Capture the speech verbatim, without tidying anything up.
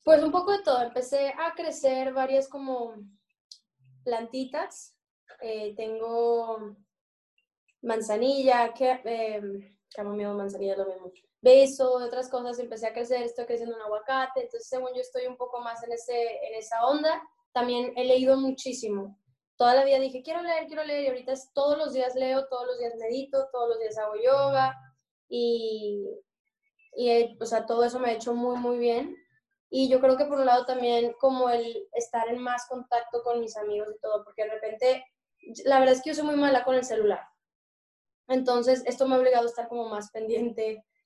Pues un poco de todo. Empecé a crecer varias como plantitas. Eh, tengo manzanilla, que, eh, camomila, manzanilla, lo mismo. Beso, otras cosas, empecé a crecer, estoy creciendo un aguacate, entonces según yo estoy un poco más en, ese, en esa onda. También he leído muchísimo. Toda la vida dije, quiero leer, quiero leer, y ahorita es, todos los días leo, todos los días medito, todos los días hago yoga, y, y he, o sea, todo eso me ha hecho muy, muy bien. Y yo creo que por un lado también como el estar en más contacto con mis amigos y todo, porque de repente, la verdad es que yo soy muy mala con el celular. Entonces, esto me ha obligado a estar como más pendiente